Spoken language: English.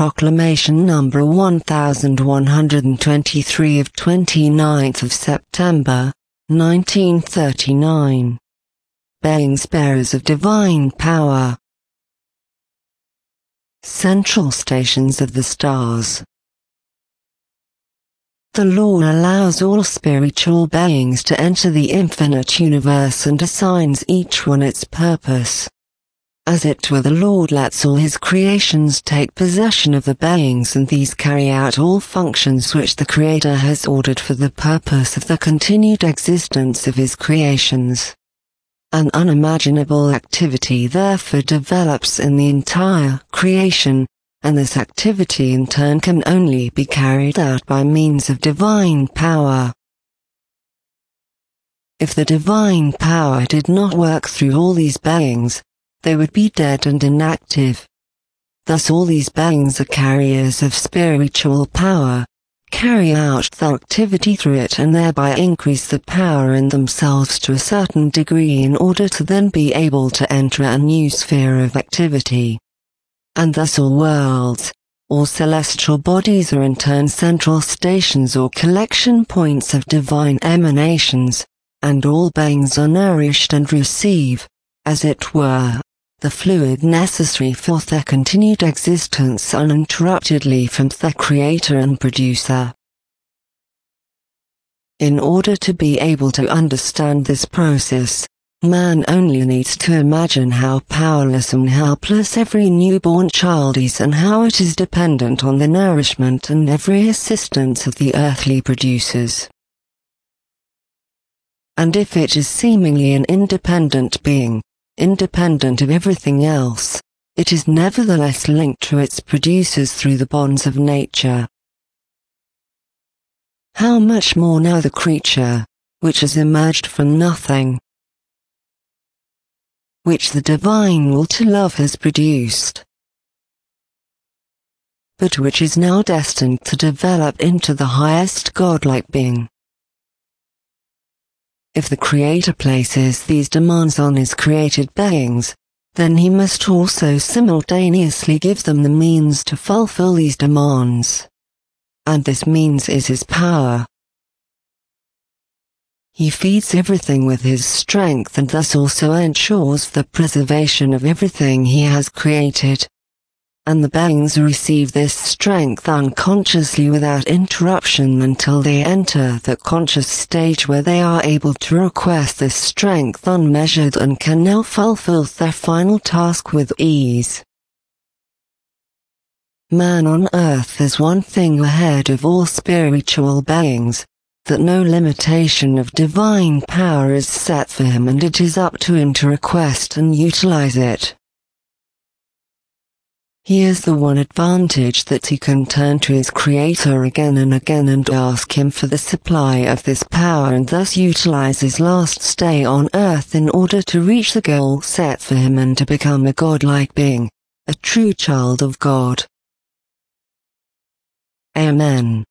Proclamation number 1123 of 29th of September, 1939. Beings bearers of divine power. Central stations of the stars. The Lord allows all spiritual beings to enter the infinite universe and assigns each one its purpose. As it were, the Lord lets all his creations take possession of the beings, and these carry out all functions which the Creator has ordered for the purpose of the continued existence of his creations. An unimaginable activity therefore develops in the entire creation, and this activity in turn can only be carried out by means of divine power. If the divine power did not work through all these beings, they would be dead and inactive. Thus all these beings are carriers of spiritual power, carry out the activity through it and thereby increase the power in themselves to a certain degree in order to then be able to enter a new sphere of activity. And thus all worlds, all celestial bodies are in turn central stations or collection points of divine emanations, and all beings are nourished and receive, as it were, the fluid necessary for their continued existence uninterruptedly from the Creator and Producer. In order to be able to understand this process, man only needs to imagine how powerless and helpless every newborn child is, and how it is dependent on the nourishment and every assistance of the earthly producers. And if it is seemingly an independent being, independent of everything else, it is nevertheless linked to its producers through the bonds of nature. How much more now the creature, which has emerged from nothing, which the divine will to love has produced, but which is now destined to develop into the highest godlike being. If the Creator places these demands on his created beings, then he must also simultaneously give them the means to fulfill these demands. And this means is his power. He feeds everything with his strength and thus also ensures the preservation of everything he has created. And the beings receive this strength unconsciously without interruption until they enter the conscious stage where they are able to request this strength unmeasured and can now fulfill their final task with ease. Man on earth is one thing ahead of all spiritual beings, that no limitation of divine power is set for him, and it is up to him to request and utilize it. He has the one advantage that he can turn to his Creator again and again and ask him for the supply of this power, and thus utilize his last stay on earth in order to reach the goal set for him and to become a godlike being, a true child of God. Amen.